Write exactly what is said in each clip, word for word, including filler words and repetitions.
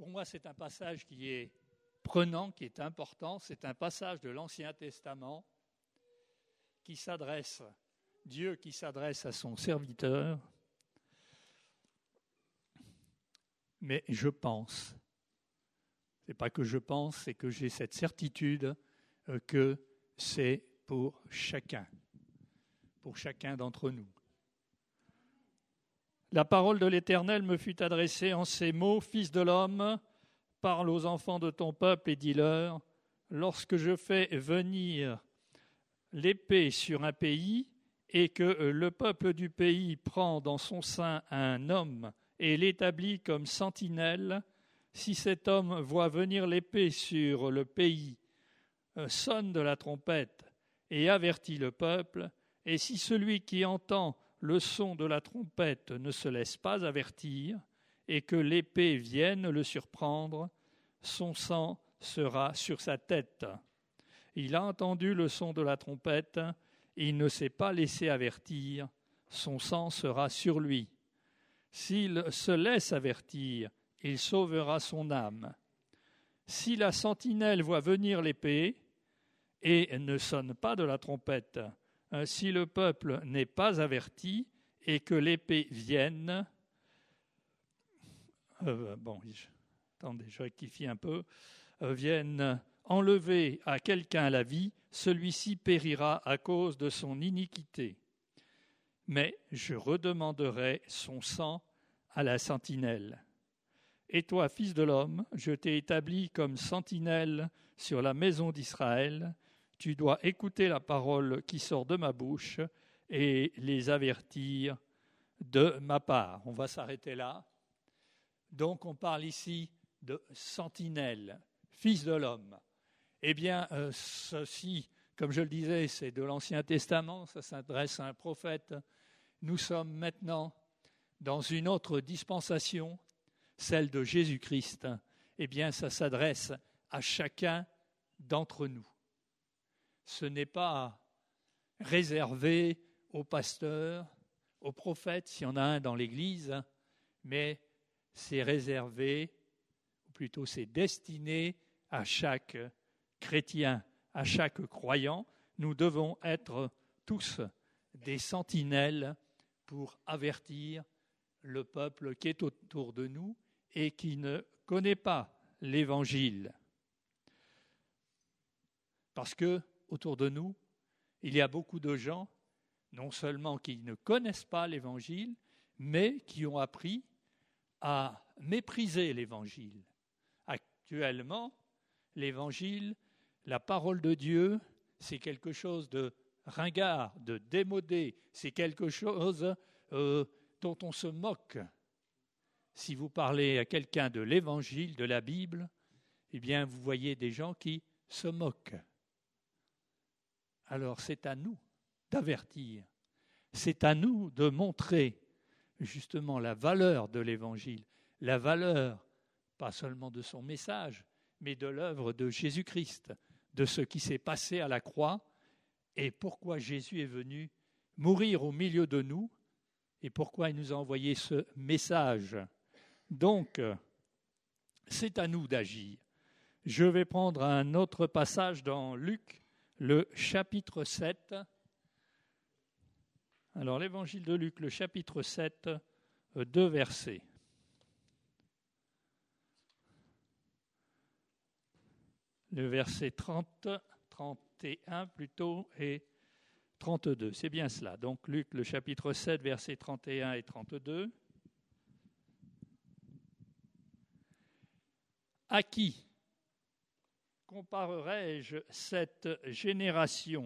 pour moi, c'est un passage qui est prenant, qui est important. C'est un passage de l'Ancien Testament qui s'adresse, Dieu qui s'adresse à son serviteur. Mais je pense, ce n'est pas que je pense, c'est que j'ai cette certitude que c'est pour chacun, pour chacun d'entre nous. La parole de l'Éternel me fut adressée en ces mots, « Fils de l'homme, parle aux enfants de ton peuple et dis-leur, lorsque je fais venir l'épée sur un pays et que le peuple du pays prend dans son sein un homme et l'établit comme sentinelle, si cet homme voit venir l'épée sur le pays, sonne de la trompette et avertit le peuple, et si celui qui entend le son de la trompette ne se laisse pas avertir, et que l'épée vienne le surprendre, son sang sera sur sa tête. Il a entendu le son de la trompette, il ne s'est pas laissé avertir, son sang sera sur lui. S'il se laisse avertir, il sauvera son âme. Si la sentinelle voit venir l'épée et ne sonne pas de la trompette, si le peuple n'est pas averti et que l'épée vienne, euh, bon, je, attendez, je rectifie un peu, euh, vienne enlever à quelqu'un la vie, celui-ci périra à cause de son iniquité. Mais je redemanderai son sang à la sentinelle. Et toi, fils de l'homme, je t'ai établi comme sentinelle sur la maison d'Israël. Tu dois écouter la parole qui sort de ma bouche et les avertir de ma part. On va s'arrêter là. Donc, on parle ici de sentinelle, fils de l'homme. Eh bien, euh, ceci, comme je le disais, c'est de l'Ancien Testament, ça s'adresse à un prophète. Nous sommes maintenant dans une autre dispensation, celle de Jésus-Christ. Eh bien, ça s'adresse à chacun d'entre nous. Ce n'est pas réservé aux pasteurs, aux prophètes, s'il y en a un dans l'Église, mais c'est réservé, ou plutôt c'est destiné à chaque chrétien, à chaque croyant. Nous devons être tous des sentinelles pour avertir le peuple qui est autour de nous et qui ne connaît pas l'Évangile. Parce que autour de nous, il y a beaucoup de gens, non seulement qui ne connaissent pas l'Évangile, mais qui ont appris à mépriser l'Évangile. Actuellement, l'Évangile, la parole de Dieu, c'est quelque chose de ringard, de démodé, c'est quelque chose euh, dont on se moque. Si vous parlez à quelqu'un de l'Évangile, de la Bible, eh bien, vous voyez des gens qui se moquent. Alors, c'est à nous d'avertir, c'est à nous de montrer justement la valeur de l'Évangile, la valeur, pas seulement de son message, mais de l'œuvre de Jésus-Christ, de ce qui s'est passé à la croix et pourquoi Jésus est venu mourir au milieu de nous et pourquoi il nous a envoyé ce message. Donc, c'est à nous d'agir. Je vais prendre un autre passage dans Luc, le chapitre sept. Alors, l'évangile de Luc, le chapitre sept, deux versets. Le verset trente, trente et un plutôt, et trente-deux. C'est bien cela. Donc, Luc, le chapitre sept, versets trente et un et trente-deux. À qui comparerai-je cette génération ?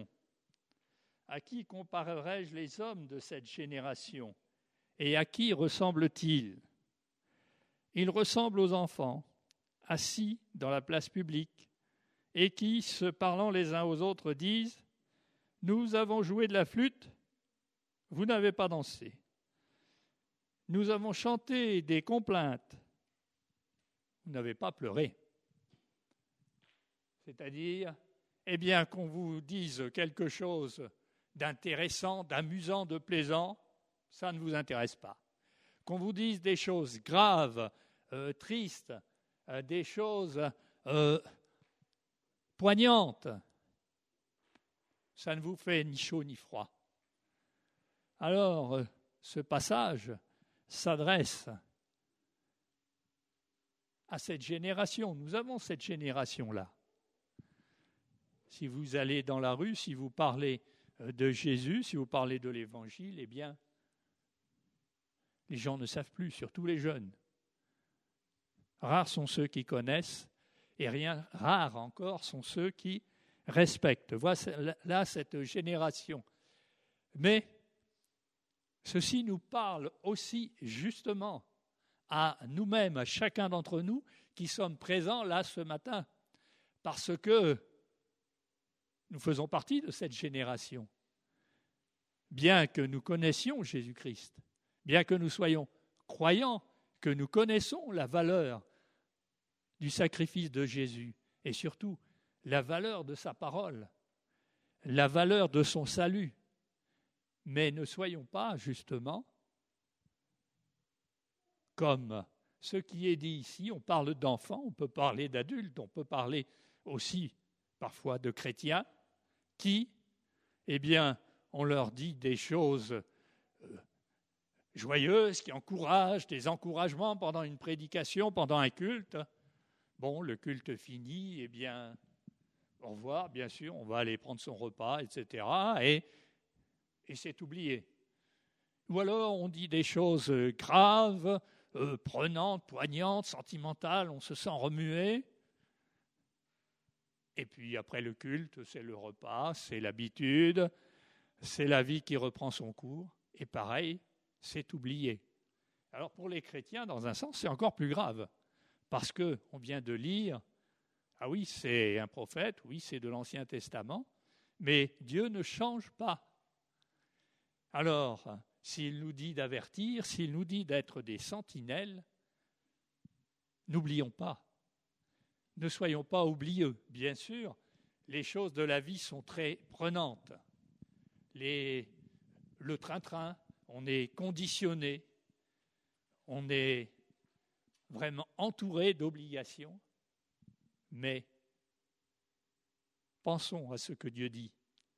À qui comparerai-je les hommes de cette génération ? Et à qui ressemble-t-il ? Il ressemble aux enfants, assis dans la place publique, et qui, se parlant les uns aux autres, disent « Nous avons joué de la flûte, vous n'avez pas dansé. Nous avons chanté des complaintes, vous n'avez pas pleuré. » C'est-à-dire, eh bien, qu'on vous dise quelque chose d'intéressant, d'amusant, de plaisant, ça ne vous intéresse pas. Qu'on vous dise des choses graves, euh, tristes, euh, des choses euh, poignantes, ça ne vous fait ni chaud ni froid. Alors, euh, ce passage s'adresse à cette génération. Nous avons cette génération-là. Si vous allez dans la rue, si vous parlez de Jésus, si vous parlez de l'Évangile, eh bien, les gens ne savent plus, surtout les jeunes. Rares sont ceux qui connaissent, et rien, rares encore sont ceux qui respectent. Voilà là cette génération. Mais ceci nous parle aussi justement à nous-mêmes, à chacun d'entre nous qui sommes présents là ce matin, parce que nous faisons partie de cette génération. Bien que nous connaissions Jésus-Christ, bien que nous soyons croyants, que nous connaissons la valeur du sacrifice de Jésus et surtout la valeur de sa parole, la valeur de son salut, mais ne soyons pas justement comme ce qui est dit ici. On parle d'enfants, on peut parler d'adultes, on peut parler aussi parfois de chrétiens qui, eh bien, on leur dit des choses euh, joyeuses, qui encouragent, des encouragements pendant une prédication, pendant un culte. Bon, le culte fini, eh bien, au revoir, bien sûr, on va aller prendre son repas, et cetera. Et, et c'est oublié. Ou alors on dit des choses graves, euh, prenantes, poignantes, sentimentales, on se sent remué. Et puis après le culte, c'est le repas, c'est l'habitude, c'est la vie qui reprend son cours. Et pareil, c'est oublié. Alors pour les chrétiens, dans un sens, c'est encore plus grave. Parce qu'on vient de lire, ah oui, c'est un prophète, oui, c'est de l'Ancien Testament, mais Dieu ne change pas. Alors, s'il nous dit d'avertir, s'il nous dit d'être des sentinelles, n'oublions pas. Ne soyons pas oublieux. Bien sûr, les choses de la vie sont très prenantes. Les, le train-train, on est conditionné, on est vraiment entouré d'obligations, mais pensons à ce que Dieu dit.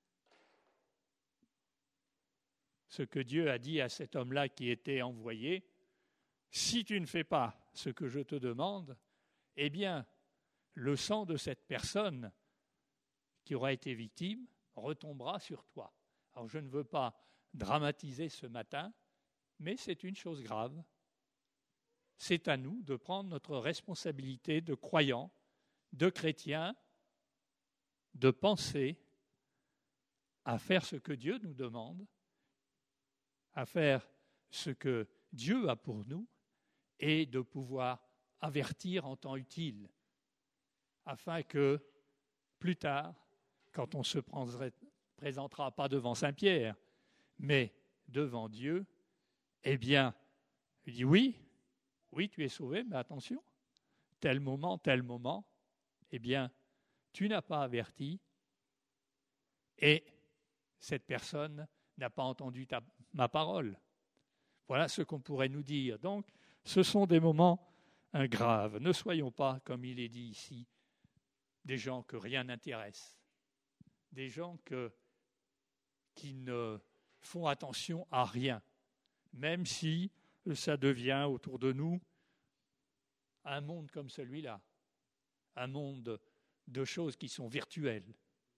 Ce que Dieu a dit à cet homme-là qui était envoyé, si tu ne fais pas ce que je te demande, eh bien, le sang de cette personne qui aura été victime retombera sur toi. Alors, je ne veux pas dramatiser ce matin, mais c'est une chose grave. C'est à nous de prendre notre responsabilité de croyants, de chrétiens, de penser à faire ce que Dieu nous demande, à faire ce que Dieu a pour nous et de pouvoir avertir en temps utile, afin que plus tard, quand on se présentera pas devant Saint-Pierre, mais devant Dieu, eh bien, il dit oui, oui, tu es sauvé, mais attention, tel moment, tel moment, eh bien, tu n'as pas averti et cette personne n'a pas entendu ta, ma parole. Voilà ce qu'on pourrait nous dire. Donc, ce sont des moments hein, graves. Ne soyons pas, comme il est dit ici, des gens que rien n'intéresse, des gens que, qui ne font attention à rien, même si ça devient autour de nous un monde comme celui-là, un monde de choses qui sont virtuelles.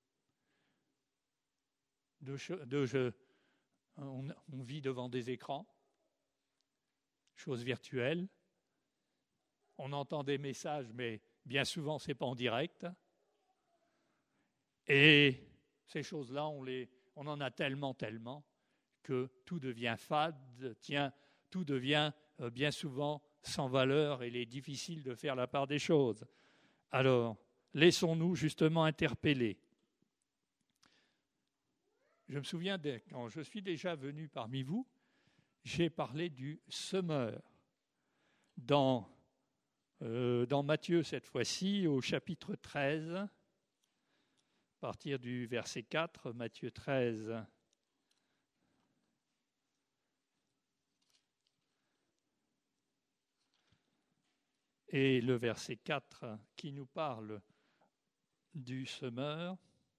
De, de, je, on, on vit devant des écrans, choses virtuelles, on entend des messages, mais bien souvent, ce n'est pas en direct. Et ces choses-là, on, les, on en a tellement, tellement, que tout devient fade, tiens, tout devient euh, bien souvent sans valeur et il est difficile de faire la part des choses. Alors, laissons-nous justement interpeller. Je me souviens, de, quand je suis déjà venu parmi vous, j'ai parlé du semeur. Dans, euh, dans Matthieu, cette fois-ci, au chapitre treize, à partir du verset quatre, Matthieu treize. et le verset quatre qui nous parle du semeur.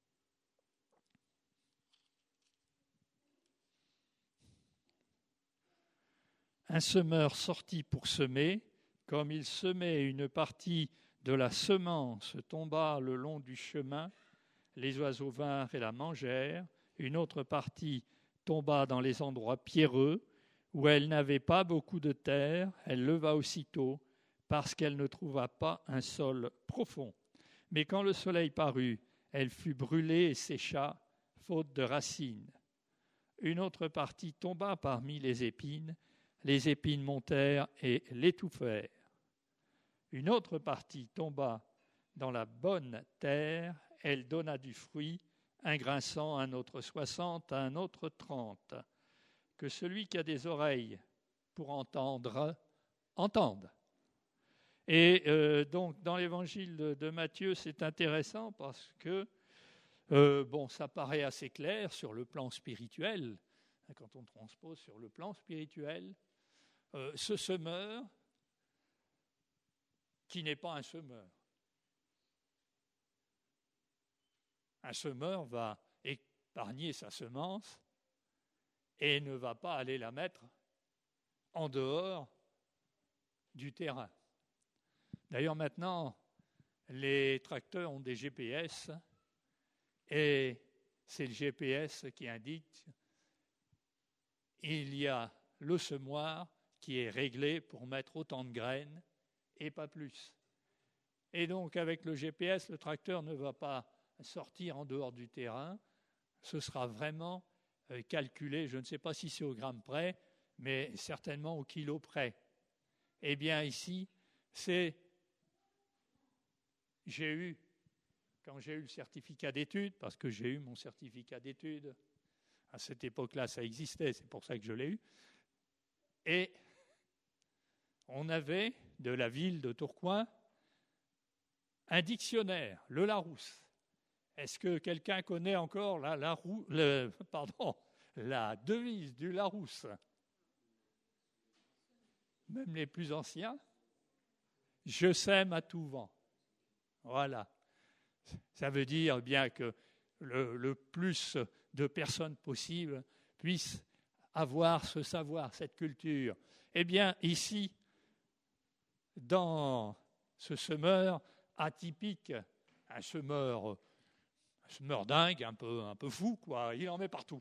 Un semeur sortit pour semer, comme il semait, une partie de la semence tomba le long du chemin, les oiseaux vinrent et la mangèrent, une autre partie tomba dans les endroits pierreux, où elle n'avait pas beaucoup de terre, elle leva aussitôt, parce qu'elle ne trouva pas un sol profond. Mais quand le soleil parut, elle fut brûlée et sécha, faute de racines. Une autre partie tomba parmi les épines, les épines montèrent et l'étouffèrent. Une autre partie tomba dans la bonne terre, elle donna du fruit, un grain cent, un autre soixante, un autre trente. Que celui qui a des oreilles pour entendre, entende. Et euh, donc, dans l'évangile de, de Matthieu, c'est intéressant parce que, euh, bon, ça paraît assez clair sur le plan spirituel, quand on transpose sur le plan spirituel, euh, ce semeur qui n'est pas un semeur. Un semeur va épargner sa semence et ne va pas aller la mettre en dehors du terrain. D'ailleurs, maintenant, les tracteurs ont des G P S et c'est le G P S qui indique il y a le semoir qui est réglé pour mettre autant de graines et pas plus. Et donc, avec le G P S, le tracteur ne va pas sortir en dehors du terrain. Ce sera vraiment calculé, je ne sais pas si c'est au gramme près, mais certainement au kilo près. Eh bien, ici, c'est... J'ai eu, quand j'ai eu le certificat d'études, parce que j'ai eu mon certificat d'études, à cette époque-là, ça existait, c'est pour ça que je l'ai eu, et on avait, de la ville de Tourcoing, un dictionnaire, le Larousse. Est-ce que quelqu'un connaît encore la, la, le, pardon, la devise du Larousse? Même les plus anciens. Je sème à tout vent. Voilà. Ça veut dire bien que le, le plus de personnes possible puissent avoir ce savoir, cette culture. Eh bien, ici, dans ce semeur atypique, un semeur, un semeur dingue, un peu, un peu fou, quoi, il en met partout.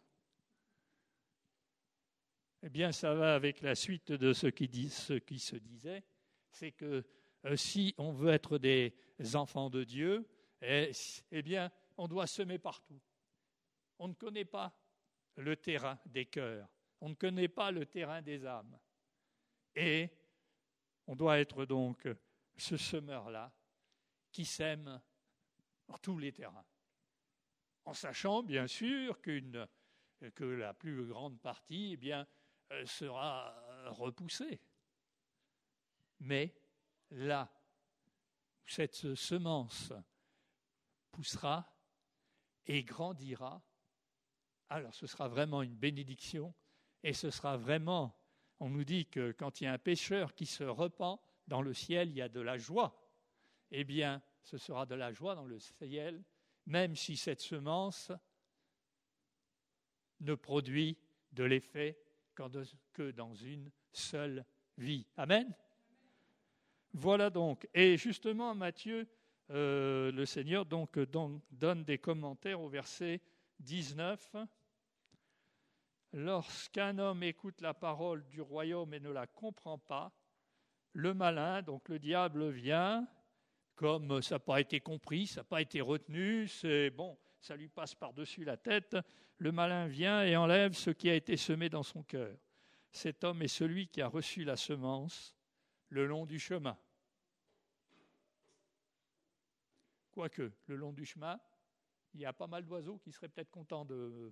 Eh bien, ça va avec la suite de ce qui, dit, ce qui se disait, c'est que euh, si on veut être des enfants de Dieu, eh, eh bien, on doit semer partout. On ne connaît pas le terrain des cœurs, on ne connaît pas le terrain des âmes. Et on doit être donc ce semeur-là qui sème dans tous les terrains, en sachant bien sûr qu'une, que la plus grande partie eh bien, sera repoussée. Mais là où cette semence poussera et grandira, alors ce sera vraiment une bénédiction et ce sera vraiment, on nous dit que quand il y a un pécheur qui se repent, dans le ciel il y a de la joie. Eh bien, ce sera de la joie dans le ciel, même si cette semence ne produit de l'effet que dans une seule vie. Amen. Voilà donc. Et justement, Matthieu, euh, le Seigneur donc donne des commentaires au verset dix-neuf. Lorsqu'un homme écoute la parole du royaume et ne la comprend pas, le malin, donc le diable, vient, comme ça n'a pas été compris, ça n'a pas été retenu, c'est bon, ça lui passe par-dessus la tête, le malin vient et enlève ce qui a été semé dans son cœur. Cet homme est celui qui a reçu la semence le long du chemin. Quoique, le long du chemin, il y a pas mal d'oiseaux qui seraient peut-être contents de...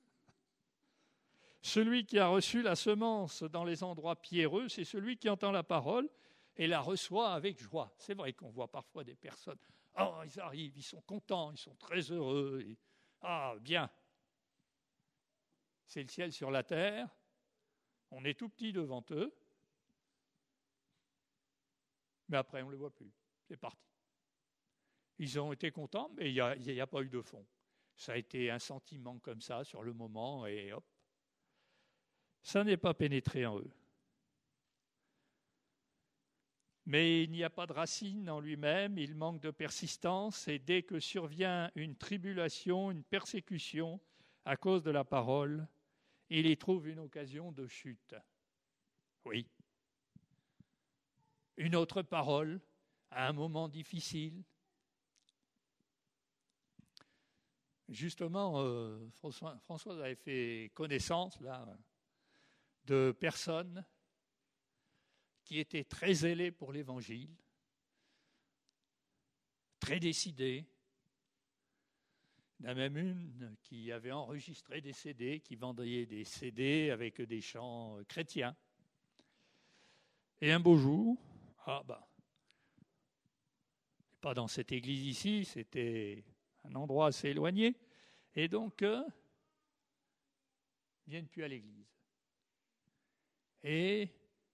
Celui qui a reçu la semence dans les endroits pierreux, c'est celui qui entend la parole et la reçoit avec joie. C'est vrai qu'on voit parfois des personnes, oh, ils arrivent, ils sont contents, ils sont très heureux. Et, ah, bien. C'est le ciel sur la terre, on est tout petit devant eux, Mais après, on ne les voit plus. C'est parti. Ils ont été contents, mais il n'y a, y a pas eu de fond. Ça a été un sentiment comme ça sur le moment et hop. Ça n'est pas pénétré en eux. Mais il n'y a pas de racine en lui-même, il manque de persistance et dès que survient une tribulation, une persécution à cause de la parole, il y trouve une occasion de chute. Oui. Une autre parole à un moment difficile. Justement, euh, François, Françoise avait fait connaissance là, de personnes qui étaient très zélées pour l'Évangile, très décidées. Il y en a même une qui avait enregistré des C D, qui vendait des C D avec des chants chrétiens. Et un beau jour, ah bah, pas dans cette église ici, c'était un endroit assez éloigné, et donc, euh, ils ne viennent plus à l'église. Et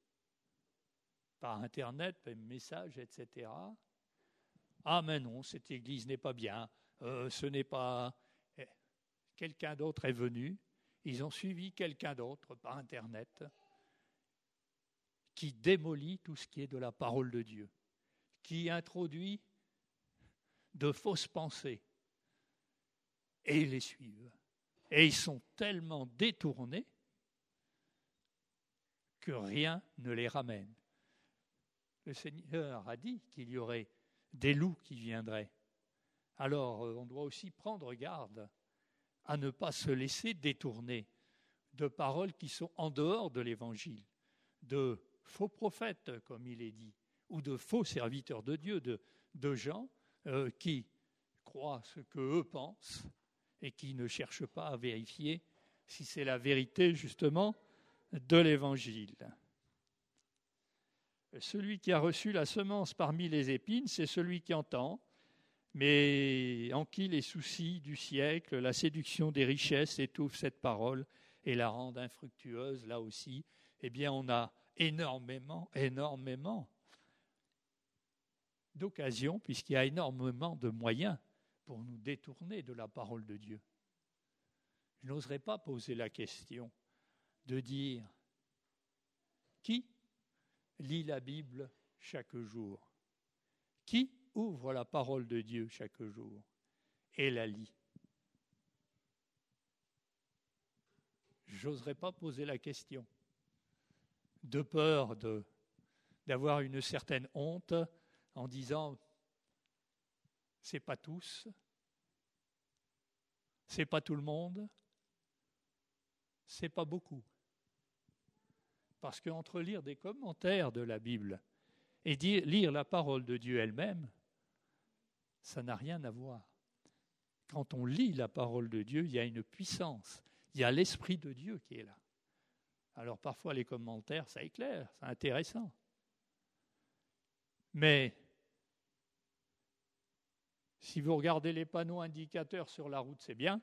par Internet, par message, et cetera. Ah, mais non, cette église n'est pas bien. Euh, ce n'est pas... Quelqu'un d'autre est venu. Ils ont suivi quelqu'un d'autre par Internet qui démolit tout ce qui est de la parole de Dieu, qui introduit de fausses pensées. Et ils les suivent. Et ils sont tellement détournés que rien ne les ramène. Le Seigneur a dit qu'il y aurait des loups qui viendraient. Alors, on doit aussi prendre garde à ne pas se laisser détourner de paroles qui sont en dehors de l'Évangile, de faux prophètes, comme il est dit, ou de faux serviteurs de Dieu, de, de gens euh, qui croient ce qu'eux pensent et qui ne cherchent pas à vérifier si c'est la vérité, justement, de l'Évangile. Celui qui a reçu la semence parmi les épines, c'est celui qui entend, mais en qui les soucis du siècle, la séduction des richesses étouffent cette parole et la rendent infructueuse. Là aussi, eh bien, on a énormément, énormément d'occasions, puisqu'il y a énormément de moyens pour nous détourner de la parole de Dieu. Je n'oserais pas poser la question de dire qui lit la Bible chaque jour, qui ouvre la parole de Dieu chaque jour et la lit. J'oserais pas poser la question, de peur de, d'avoir une certaine honte en disant c'est pas tous, c'est pas tout le monde, c'est pas beaucoup. Parce qu'entre lire des commentaires de la Bible et dire, lire la parole de Dieu elle-même, ça n'a rien à voir. Quand on lit la parole de Dieu, il y a une puissance, il y a l'Esprit de Dieu qui est là. Alors parfois les commentaires, ça éclaire, c'est intéressant. Mais si vous regardez les panneaux indicateurs sur la route, c'est bien.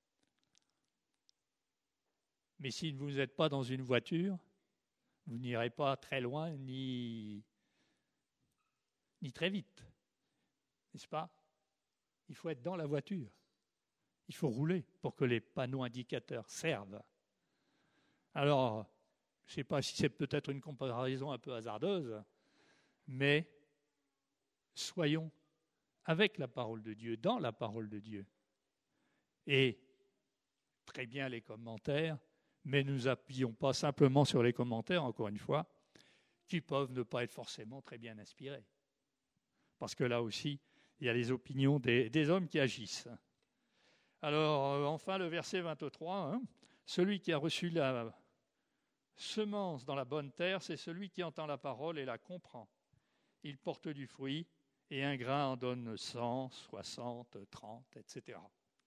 Mais si vous n'êtes pas dans une voiture, vous n'irez pas très loin ni, ni très vite. N'est-ce pas? Il faut être dans la voiture. Il faut rouler pour que les panneaux indicateurs servent. Alors, je ne sais pas si c'est peut-être une comparaison un peu hasardeuse, mais soyons avec la parole de Dieu, dans la parole de Dieu. Et très bien les commentaires, mais ne nous appuyons pas simplement sur les commentaires, encore une fois, qui peuvent ne pas être forcément très bien inspirés. Parce que là aussi, il y a les opinions des, des hommes qui agissent. Alors, euh, enfin, le verset vingt-trois, hein, celui qui a reçu la semence dans la bonne terre, c'est celui qui entend la parole et la comprend. Il porte du fruit, et un grain en donne cent, soixante, trente, et cetera.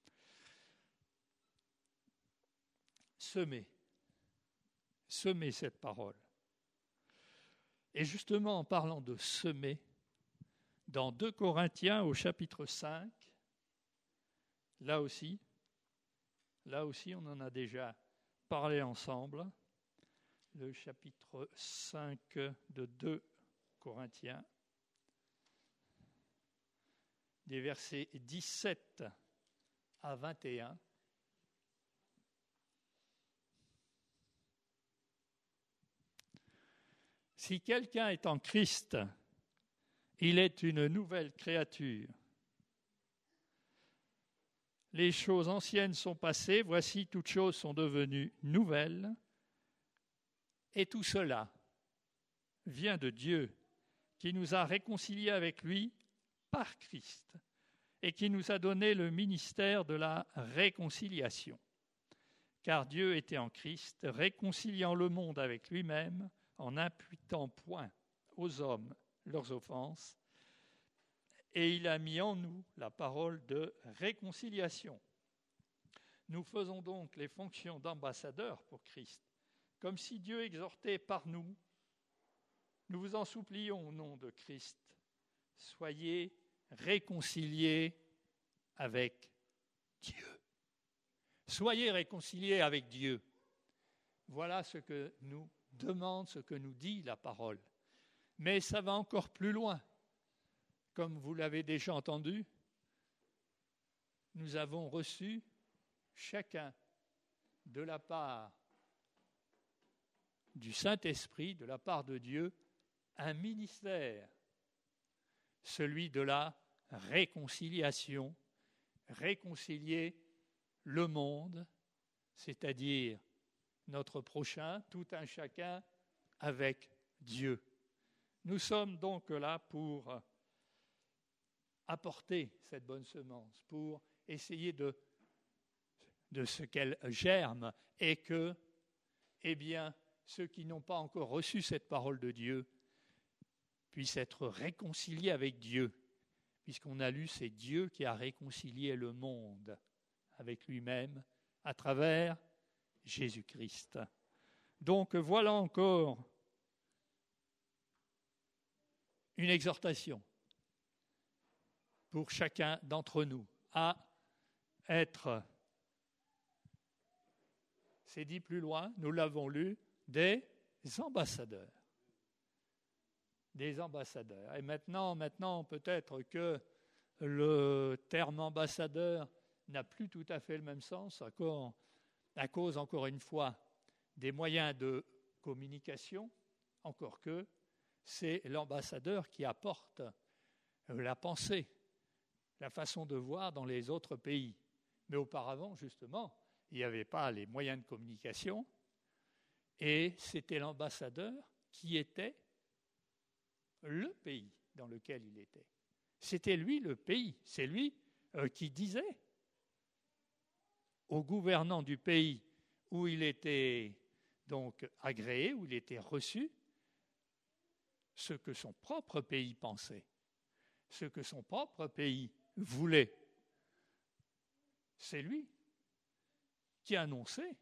Semer. Semer cette parole. Et justement, en parlant de semer, dans deux Corinthiens au chapitre cinq, là aussi, là aussi on en a déjà parlé ensemble, le chapitre cinq de deux Corinthiens, des versets dix-sept à vingt et un. Si quelqu'un est en Christ, il est une nouvelle créature. Les choses anciennes sont passées, voici toutes choses sont devenues nouvelles. Et tout cela vient de Dieu, qui nous a réconciliés avec lui par Christ et qui nous a donné le ministère de la réconciliation. Car Dieu était en Christ, réconciliant le monde avec lui-même, en n'imputant point aux hommes leurs offenses, et il a mis en nous la parole de réconciliation. Nous faisons donc les fonctions d'ambassadeurs pour Christ, comme si Dieu exhortait par nous. Nous vous en supplions au nom de Christ, soyez réconciliés avec Dieu. Soyez réconciliés avec Dieu. Voilà ce que nous demande, ce que nous dit la parole. Mais ça va encore plus loin. Comme vous l'avez déjà entendu, nous avons reçu chacun de la part du Saint-Esprit, de la part de Dieu, un ministère, celui de la réconciliation, réconcilier le monde, c'est-à-dire notre prochain, tout un chacun avec Dieu. Nous sommes donc là pour apporter cette bonne semence, pour essayer de, de ce qu'elle germe et que, eh bien, ceux qui n'ont pas encore reçu cette parole de Dieu puissent être réconciliés avec Dieu, puisqu'on a lu, c'est Dieu qui a réconcilié le monde avec lui-même à travers Jésus-Christ. Donc voilà encore une exhortation pour chacun d'entre nous à être, c'est dit plus loin, nous l'avons lu, des ambassadeurs. Des ambassadeurs. Et maintenant, maintenant peut-être que le terme ambassadeur n'a plus tout à fait le même sens, encore, à cause, encore une fois, des moyens de communication, encore que c'est l'ambassadeur qui apporte la pensée, la façon de voir dans les autres pays. Mais auparavant, justement, il n'y avait pas les moyens de communication et c'était l'ambassadeur qui était le pays dans lequel il était. C'était lui le pays, c'est lui euh, qui disait au gouvernant du pays où il était donc agréé, où il était reçu, ce que son propre pays pensait, ce que son propre pays voulait. C'est lui qui annonçait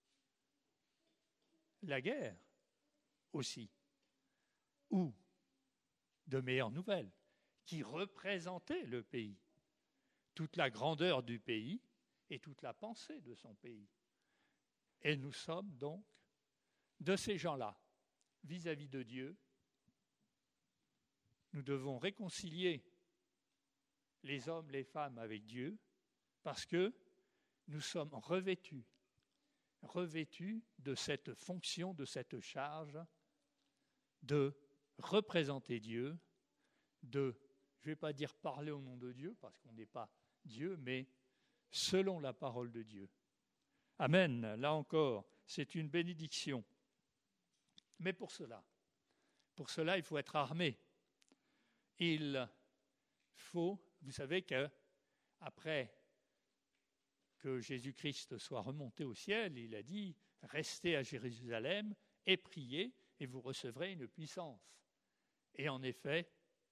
la guerre aussi, ou de meilleures nouvelles, qui représentait le pays, toute la grandeur du pays et toute la pensée de son pays. Et nous sommes donc de ces gens-là, vis-à-vis de Dieu. Nous devons réconcilier les hommes, les femmes avec Dieu, parce que nous sommes revêtus, revêtus de cette fonction, de cette charge de représenter Dieu, de, je ne vais pas dire parler au nom de Dieu, parce qu'on n'est pas Dieu, mais selon la parole de Dieu. Amen. Là encore, c'est une bénédiction. Mais pour cela, pour cela, il faut être armé. Il faut, vous savez qu'après que Jésus-Christ soit remonté au ciel, il a dit « Restez à Jérusalem et priez, et vous recevrez une puissance. » Et en effet,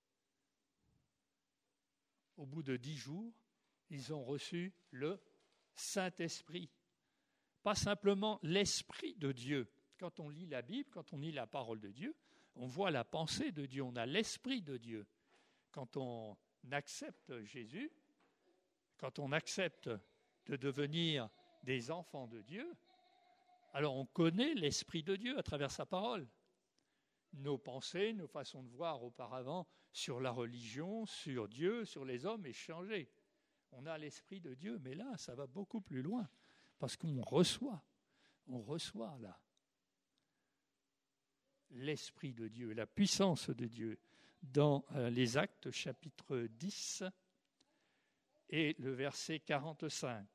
au bout de dix jours, ils ont reçu le Saint-Esprit. Pas simplement l'Esprit de Dieu. Quand on lit la Bible, quand on lit la parole de Dieu, on voit la pensée de Dieu, on a l'Esprit de Dieu. Quand on accepte Jésus, quand on accepte de devenir des enfants de Dieu, alors on connaît l'Esprit de Dieu à travers sa parole. nos pensées, nos façons de voir auparavant sur la religion, sur Dieu, sur les hommes est changé. On a l'Esprit de Dieu, mais là, ça va beaucoup plus loin, parce qu'on reçoit, on reçoit là l'Esprit de Dieu, la puissance de Dieu, dans euh, les Actes, chapitre dix, et le verset quarante-cinq.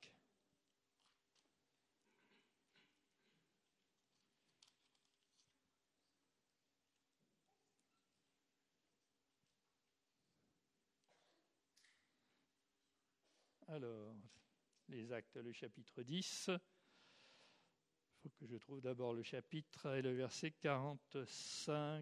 Alors, les Actes, le chapitre dix. Il faut que je trouve d'abord le chapitre et le verset quarante-cinq.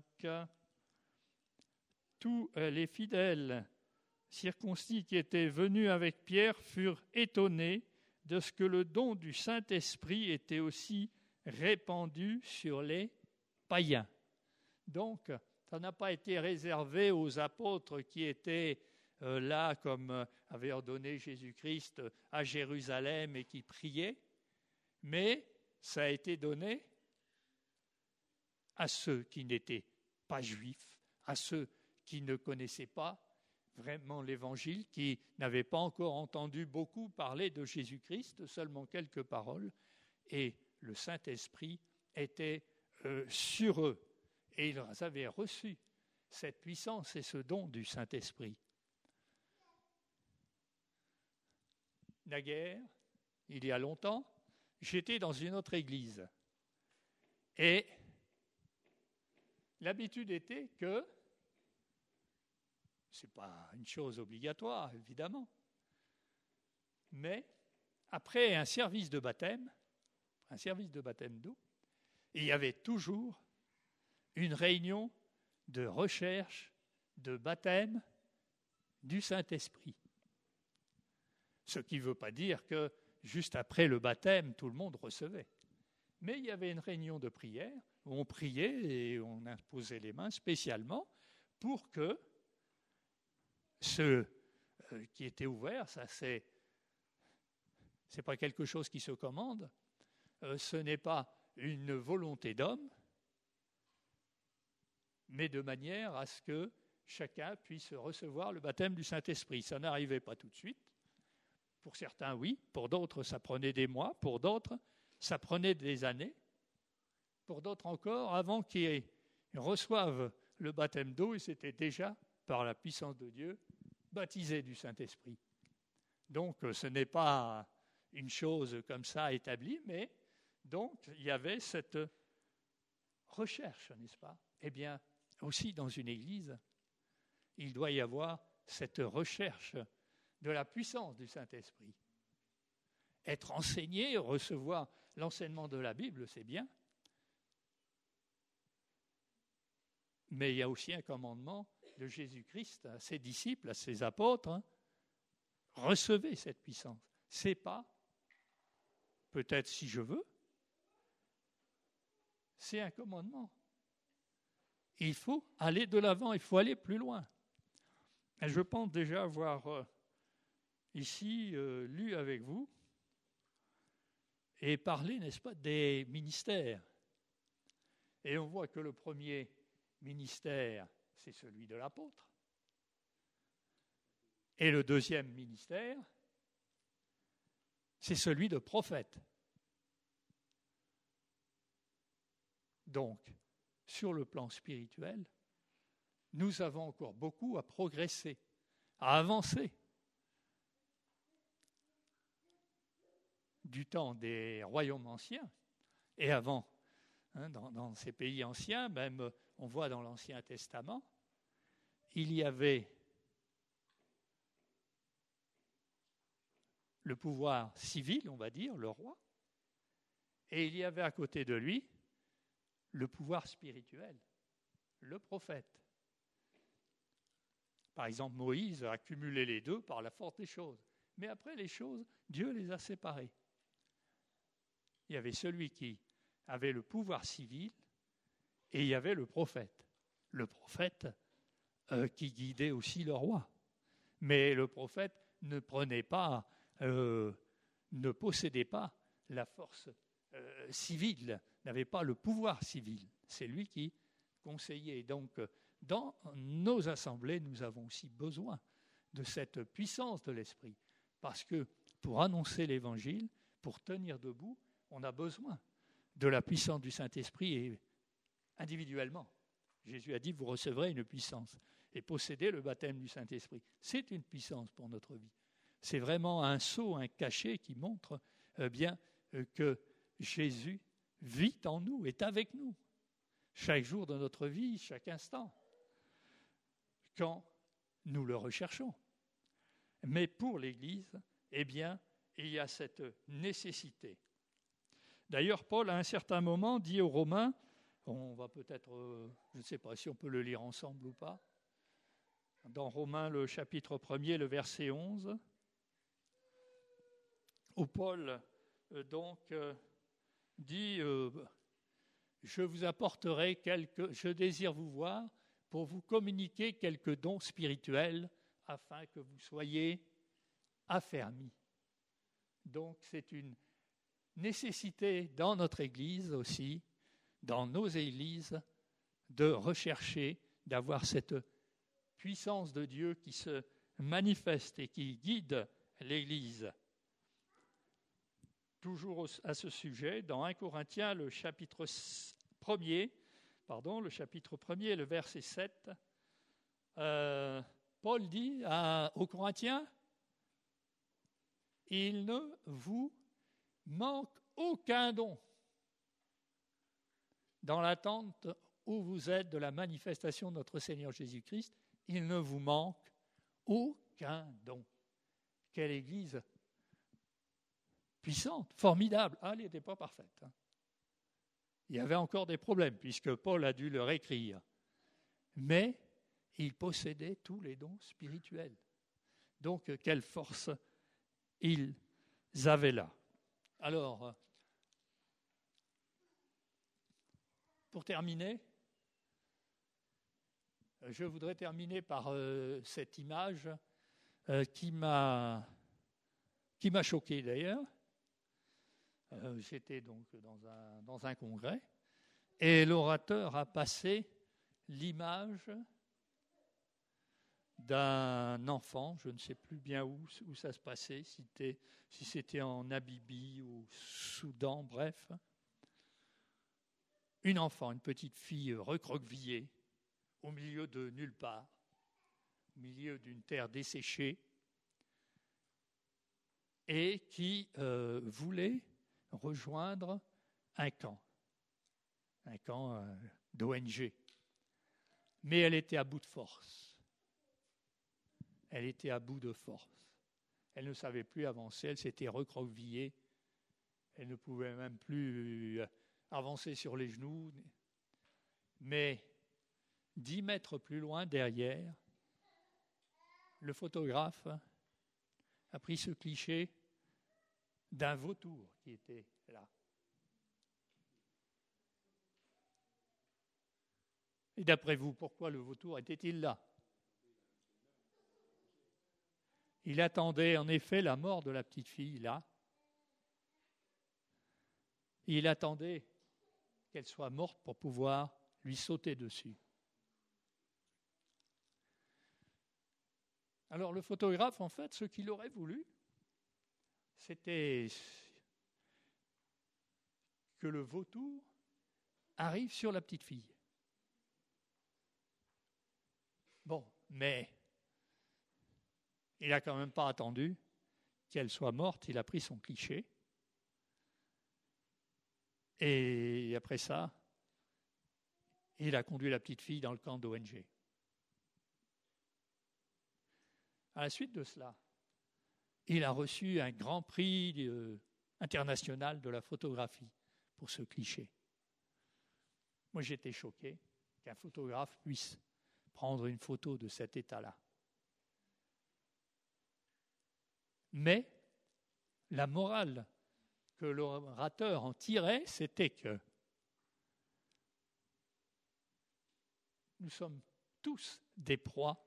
Tous les fidèles circoncis qui étaient venus avec Pierre furent étonnés de ce que le don du Saint-Esprit était aussi répandu sur les païens. Donc, ça n'a pas été réservé aux apôtres qui étaient euh, là, comme euh, avait ordonné Jésus-Christ à Jérusalem et qui priaient, mais ça a été donné à ceux qui n'étaient pas juifs, à ceux qui ne connaissaient pas vraiment l'Évangile, qui n'avaient pas encore entendu beaucoup parler de Jésus-Christ, seulement quelques paroles, et le Saint-Esprit était euh, sur eux, et ils avaient reçu cette puissance et ce don du Saint-Esprit. Naguère, il y a longtemps, j'étais dans une autre église, et l'habitude était que, ce n'est pas une chose obligatoire, évidemment, mais après un service de baptême, un service de baptême d'eau, il y avait toujours une réunion de recherche, de baptême du Saint-Esprit. Ce qui ne veut pas dire que juste après le baptême, tout le monde recevait. Mais il y avait une réunion de prière où on priait et on imposait les mains spécialement pour que ceux qui étaient ouverts, ça c'est, c'est pas quelque chose qui se commande, ce n'est pas une volonté d'homme, mais de manière à ce que chacun puisse recevoir le baptême du Saint-Esprit. Ça n'arrivait pas tout de suite. Pour certains, oui. Pour d'autres, ça prenait des mois. Pour d'autres, ça prenait des années. Pour d'autres encore, avant qu'ils reçoivent le baptême d'eau, ils étaient déjà, par la puissance de Dieu, baptisés du Saint-Esprit. Donc, ce n'est pas une chose comme ça établie, mais donc, il y avait cette recherche, n'est-ce pas? Eh bien, aussi dans une église, il doit y avoir cette recherche de la puissance du Saint-Esprit. Être enseigné, recevoir l'enseignement de la Bible, c'est bien. Mais il y a aussi un commandement de Jésus-Christ à ses disciples, à ses apôtres. Hein. Recevez cette puissance. C'est pas peut-être si je veux. C'est un commandement. Il faut aller de l'avant, il faut aller plus loin. Et je pense déjà avoir euh, ici euh, lu avec vous et parlé, n'est-ce pas, des ministères. Et on voit que le premier ministère, c'est celui de l'apôtre. Et le deuxième ministère, c'est celui de prophète. Donc, sur le plan spirituel, nous avons encore beaucoup à progresser, à avancer. Du temps des royaumes anciens et avant, hein, dans, dans ces pays anciens, même on voit dans l'Ancien Testament, il y avait le pouvoir civil, on va dire, le roi, et il y avait à côté de lui le pouvoir spirituel, le prophète. Par exemple, Moïse a cumulé les deux par la force des choses. Mais après les choses, Dieu les a séparées. Il y avait celui qui avait le pouvoir civil et il y avait le prophète. Le prophète euh, qui guidait aussi le roi. Mais le prophète ne prenait pas, euh, ne possédait pas la force euh, civile, n'avait pas le pouvoir civil. C'est lui qui conseiller. Donc, dans nos assemblées, nous avons aussi besoin de cette puissance de l'Esprit. Parce que pour annoncer l'Évangile, pour tenir debout, on a besoin de la puissance du Saint-Esprit et individuellement. Jésus a dit, vous recevrez une puissance et possédez le baptême du Saint-Esprit. C'est une puissance pour notre vie. C'est vraiment un sceau, un cachet qui montre euh, bien euh, que Jésus vit en nous, est avec nous, chaque jour de notre vie, chaque instant, quand nous le recherchons. Mais pour l'Église, eh bien, il y a cette nécessité. D'ailleurs, Paul, à un certain moment, dit aux Romains, on va peut-être, euh, je ne sais pas si on peut le lire ensemble ou pas, dans Romains, le chapitre premier, le verset onze, où Paul, euh, donc, euh, dit euh, « Je vous apporterai quelques... Je désire vous voir pour vous communiquer quelques dons spirituels afin que vous soyez affermis. » Donc, c'est une nécessité dans notre Église aussi, dans nos églises, de rechercher, d'avoir cette puissance de Dieu qui se manifeste et qui guide l'Église. Toujours à ce sujet, dans un Corinthiens, le chapitre premier, pardon, le chapitre premier, le verset sept, euh, Paul dit à, aux Corinthiens, « Il ne vous manque aucun don dans l'attente où vous êtes de la manifestation de notre Seigneur Jésus-Christ. Il ne vous manque aucun don. » Quelle Église puissante, formidable. Ah, elle n'était pas parfaite. Hein. Il y avait encore des problèmes, puisque Paul a dû leur écrire. Mais il possédait tous les dons spirituels. Donc, quelle force ils avaient là. Alors, pour terminer, je voudrais terminer par euh, cette image euh, qui m'a, qui m'a choqué d'ailleurs. Euh, j'étais donc dans un, dans un congrès et l'orateur a passé l'image d'un enfant, je ne sais plus bien où, où ça se passait, si c'était, si c'était en Namibie ou au Soudan, bref. Une enfant, une petite fille recroquevillée au milieu de nulle part, au milieu d'une terre desséchée, et qui euh, voulait rejoindre un camp, un camp euh, d'O N G. Mais elle était à bout de force. Elle était à bout de force. Elle ne savait plus avancer, elle s'était recroquevillée. Elle ne pouvait même plus avancer sur les genoux. Mais dix mètres plus loin, derrière, le photographe a pris ce cliché d'un vautour qui était là. Et d'après vous, pourquoi le vautour était-il là ? Il attendait en effet la mort de la petite fille là. Il attendait qu'elle soit morte pour pouvoir lui sauter dessus. Alors le photographe, en fait, ce qu'il aurait voulu, c'était que le vautour arrive sur la petite fille. Bon, mais il n'a quand même pas attendu qu'elle soit morte, il a pris son cliché. Et après ça, il a conduit la petite fille dans le camp d'O N G. À la suite de cela, il a reçu un grand prix euh, international de la photographie pour ce cliché. Moi, j'étais choqué qu'un photographe puisse prendre une photo de cet état-là. Mais la morale que l'orateur en tirait, c'était que nous sommes tous des proies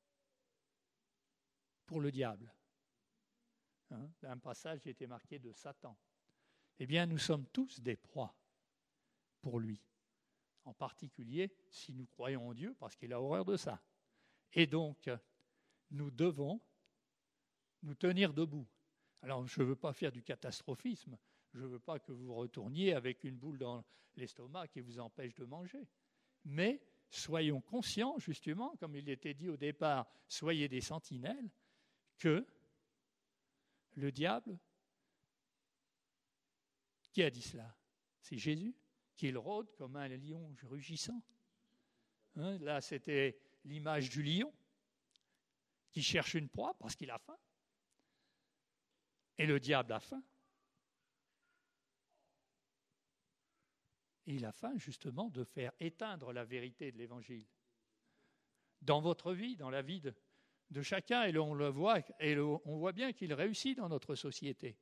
pour le diable. Hein, un passage qui était marqué de Satan. Eh bien, nous sommes tous des proies pour lui. en particulier si nous croyons en Dieu, parce qu'il a horreur de ça. Et donc, nous devons nous tenir debout. Alors, je ne veux pas faire du catastrophisme, je ne veux pas que vous retourniez avec une boule dans l'estomac qui vous empêche de manger. Mais soyons conscients, justement, comme il était dit au départ, soyez des sentinelles, que le diable, qui a dit cela ? C'est Jésus, qu'il rôde comme un lion rugissant. Hein, là, c'était l'image du lion qui cherche une proie parce qu'il a faim. Et le diable a faim. Et il a faim, justement, de faire éteindre la vérité de l'Évangile. Dans votre vie, dans la vie de, de chacun, et on le voit, et le, on voit bien qu'il réussit dans notre société.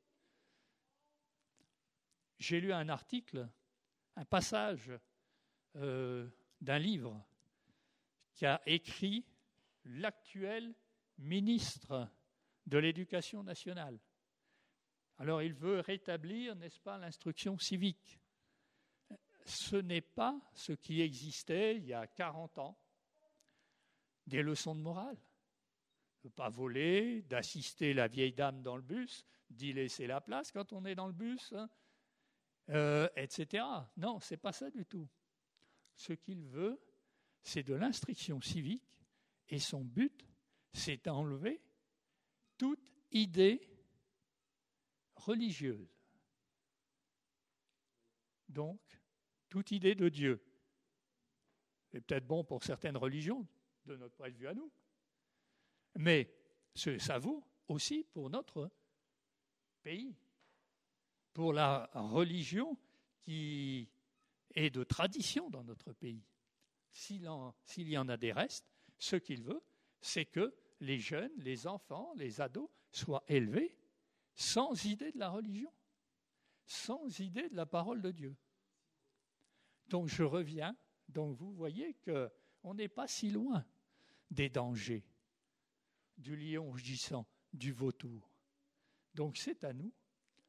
J'ai lu un article, un passage euh, d'un livre qu'a écrit l'actuel ministre de l'Éducation nationale. Alors, il veut rétablir, n'est-ce pas, l'instruction civique. Ce n'est pas ce qui existait il y a quarante ans, des leçons de morale. De ne pas voler, d'assister la vieille dame dans le bus, d'y laisser la place quand on est dans le bus, hein, euh, et cetera. Non, ce n'est pas ça du tout. Ce qu'il veut, c'est de l'instruction civique, et son but, c'est d'enlever toute idée religieuse. Donc, toute idée de Dieu. C'est peut-être bon pour certaines religions, de notre point de vue à nous. Mais ça vaut aussi pour notre pays, pour la religion qui est de tradition dans notre pays. S'il, en, s'il y en a des restes, ce qu'il veut, c'est que les jeunes, les enfants, les ados soient élevés sans idée de la religion, sans idée de la parole de Dieu. Donc je reviens, donc vous voyez qu'on n'est pas si loin des dangers, du lion rugissant, du vautour. Donc c'est à nous.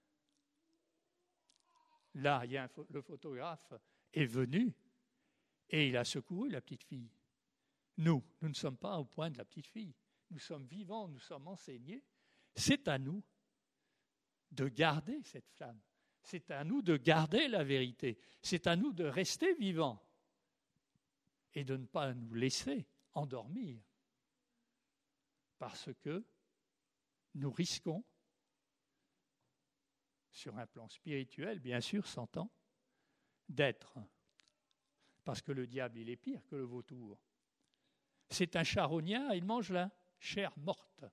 Là, il y a un, le photographe est venu et il a secouru la petite fille. Nous, nous ne sommes pas au point de la petite fille. Nous sommes vivants, nous sommes enseignés. C'est à nous de garder cette flamme. C'est à nous de garder la vérité. C'est à nous de rester vivants et de ne pas nous laisser endormir. Parce que nous risquons, sur un plan spirituel, bien sûr, s'entend, d'être, parce que le diable, il est pire que le vautour. C'est un charognard, il mange la chair morte.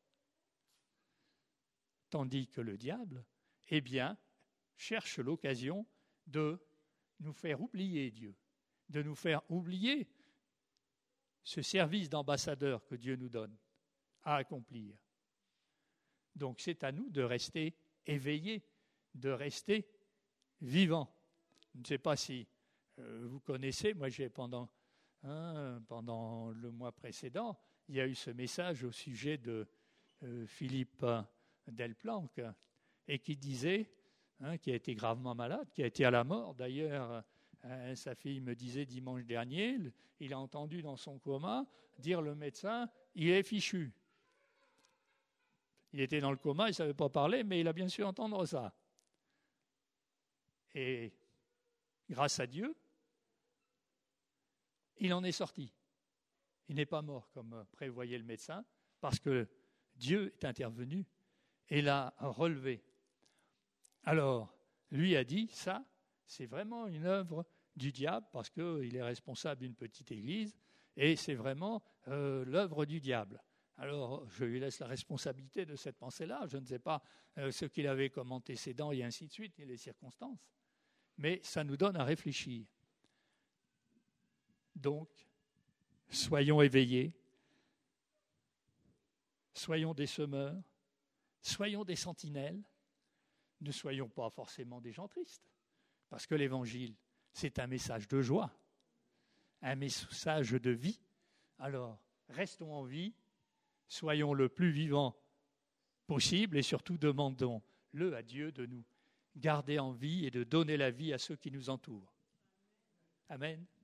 Tandis que le diable, eh bien, cherche l'occasion de nous faire oublier Dieu, de nous faire oublier ce service d'ambassadeur que Dieu nous donne à accomplir. Donc c'est à nous de rester éveillés, de rester vivants. Je ne sais pas si euh, vous connaissez, moi j'ai pendant, hein, pendant le mois précédent, il y a eu ce message au sujet de euh, Philippe Delplanque, et qui disait, hein, qui a été gravement malade, qui a été à la mort. D'ailleurs, euh, sa fille me disait dimanche dernier, il a entendu dans son coma dire le médecin, il est fichu. Il était dans le coma, il ne savait pas parler, mais il a bien su entendre ça. Et grâce à Dieu, il en est sorti. Il n'est pas mort comme prévoyait le médecin, parce que Dieu est intervenu et l'a relevé. Alors, lui a dit, ça, c'est vraiment une œuvre du diable, parce qu'il est responsable d'une petite église, et c'est vraiment euh, l'œuvre du diable. Alors, je lui laisse la responsabilité de cette pensée-là. Je ne sais pas euh, ce qu'il avait comme antécédent et ainsi de suite, et les circonstances. Mais ça nous donne à réfléchir. Donc, soyons éveillés, soyons des semeurs, soyons des sentinelles, ne soyons pas forcément des gens tristes, parce que l'Évangile, c'est un message de joie, un message de vie. Alors, restons en vie, soyons le plus vivants possible et surtout demandons-le à Dieu de nous garder en vie et de donner la vie à ceux qui nous entourent. Amen.